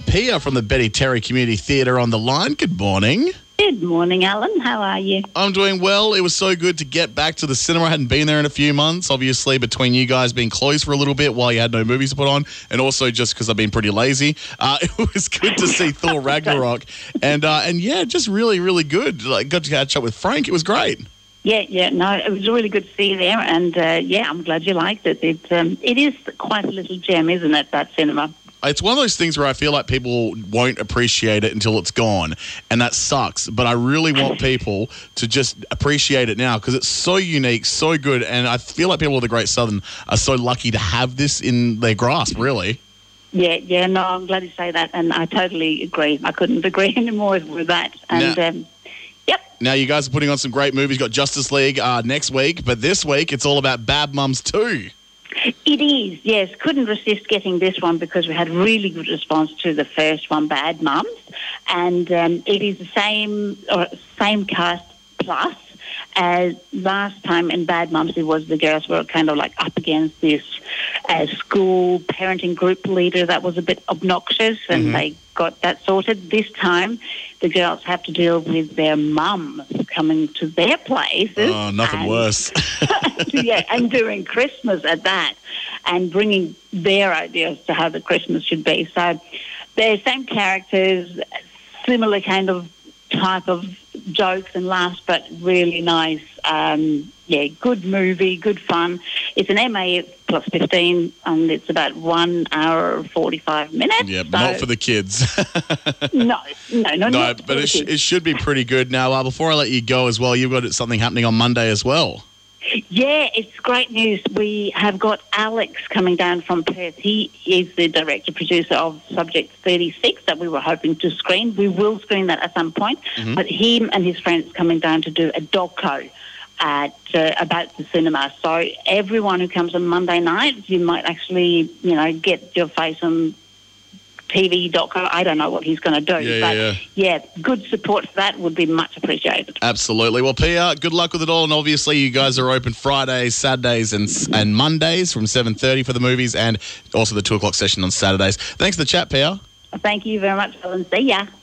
Pia from the Betty Terry Community Theatre on the line. Good morning. Good morning, Alan. How are you? I'm doing well. It was so good to get back to the cinema. I hadn't been there in a few months, obviously, between you guys being closed for a little bit while you had no movies to put on, and also just because I've been pretty lazy. It was good to see Thor Ragnarok, and yeah, just really, really good. Like, got to catch up with Frank. It was great. Yeah, no, it was really good to see you there, and yeah, I'm glad you liked it. It is quite a little gem, isn't it, that cinema? It's one of those things where I feel like people won't appreciate it until it's gone, and that sucks. But I really want people to just appreciate it now because it's so unique, so good, and I feel like people of the Great Southern are so lucky to have this in their grasp, really. Yeah, no, I'm glad you say that, and I totally agree. I couldn't agree anymore with that. And yep. Now, you guys are putting on some great movies. You've got Justice League next week, but this week it's all about Bad Mums 2. It is, yes. Couldn't resist getting this one because we had really good response to the first one, Bad Mums, and it is the same cast plus as last time in Bad Mums. It was the girls were kind of like up against this school parenting group leader that was a bit obnoxious, and they got that sorted. This time, the girls have to deal with their mums coming to their places. Oh, nothing worse. Yeah, and doing Christmas at that, and bringing their ideas to how the Christmas should be. So they're same characters, similar kind of type of jokes and laughs, but really nice. Yeah, good movie, good fun. It's an MA plus 15, and it's about 1 hour 45 minutes. Yeah, but not for the kids. No, but it should be pretty good. Now, before I let you go as well, you've got something happening on Monday as well. Yeah, it's great news. We have got Alex coming down from Perth. He is the director-producer of Subject 36 that we were hoping to screen. We will screen that at some point. But him and his friends coming down to do a doco about the cinema. So everyone who comes on Monday night, you might actually, get your face on TV doco. I don't know what he's going to do. Yeah, good support for that would be much appreciated. Absolutely. Well, Pia, good luck with it all. And obviously you guys are open Fridays, Saturdays and Mondays from 7:30 for the movies, and also the 2 o'clock session on Saturdays. Thanks for the chat, Pia. Thank you very much, Ellen. See ya.